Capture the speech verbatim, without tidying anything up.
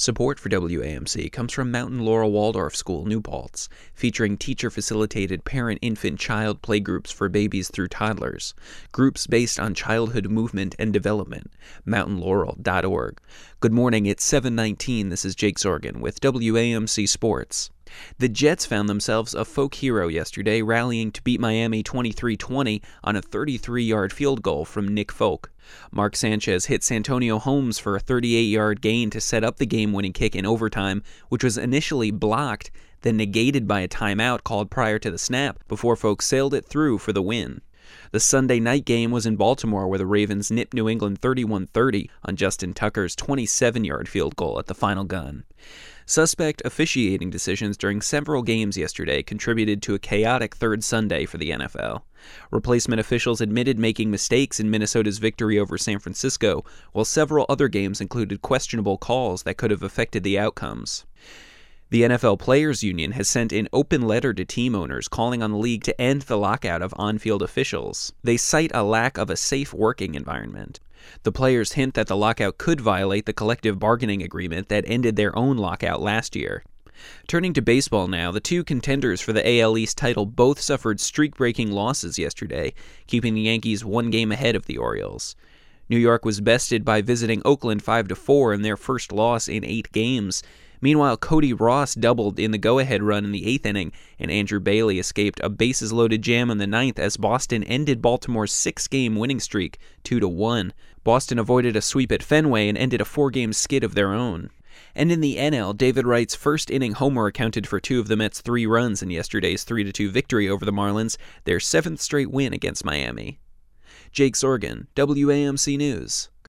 Support for W A M C comes from Mountain Laurel Waldorf School, New Paltz, featuring teacher-facilitated parent-infant-child playgroups for babies through toddlers, groups based on childhood movement and development, mountain laurel dot org. Good morning, it's seven nineteen, this is Jake Sorgan with W A M C Sports. The Jets found themselves a folk hero yesterday, rallying to beat Miami twenty-three twenty on a thirty-three-yard field goal from Nick Folk. Mark Sanchez hit Santonio Holmes for a thirty-eight-yard gain to set up the game-winning kick in overtime, which was initially blocked, then negated by a timeout called prior to the snap, before Folk sailed it through for the win. The Sunday night game was in Baltimore, where the Ravens nipped New England thirty-one thirty on Justin Tucker's twenty-seven-yard field goal at the final gun. Suspect officiating decisions during several games yesterday contributed to a chaotic third Sunday for the N F L. Replacement officials admitted making mistakes in Minnesota's victory over San Francisco, while several other games included questionable calls that could have affected the outcomes. The N F L Players Union has sent an open letter to team owners calling on the league to end the lockout of on-field officials. They cite a lack of a safe working environment. The players hint that the lockout could violate the collective bargaining agreement that ended their own lockout last year. Turning to baseball now, the two contenders for the A L East title both suffered streak-breaking losses yesterday, keeping the Yankees one game ahead of the Orioles. New York was bested by visiting Oakland five to four in their first loss in eight games. Meanwhile, Cody Ross doubled in the go-ahead run in the eighth inning, and Andrew Bailey escaped a bases-loaded jam in the ninth as Boston ended Baltimore's six-game winning streak, two to one. Boston avoided a sweep at Fenway and ended a four-game skid of their own. And in the N L, David Wright's first-inning homer accounted for two of the Mets' three runs in yesterday's three to two victory over the Marlins, their seventh straight win against Miami. Jake Sorgan, W A M C News.